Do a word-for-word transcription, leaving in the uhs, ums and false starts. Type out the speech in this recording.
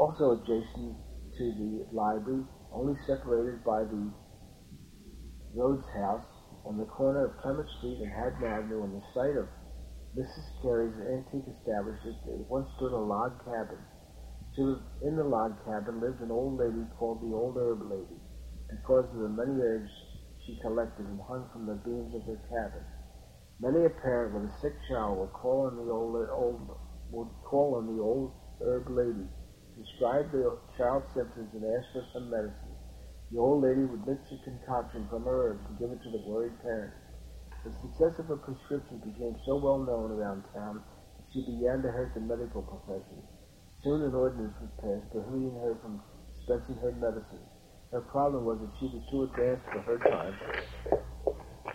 Also adjacent to the library, only separated by the Rhodes House, on the corner of Clement Street and Haddon Avenue, on the site of Missus Carey's antique establishment, there once stood a log cabin. In the log cabin lived an old lady called the Old Herb Lady, because of the many herbs she collected and hung from the beams of her cabin. Many a parent with a sick child would call on the old, old would call on the Old Herb Lady, describe the child's symptoms, and ask for some medicine. The old lady would mix a concoction from her herbs and give it to the worried parent. The success of her prescription became so well known around town that she began to hurt the medical profession. Soon an ordinance was passed prohibiting her from dispensing her medicines. Her problem was that she was too advanced for her time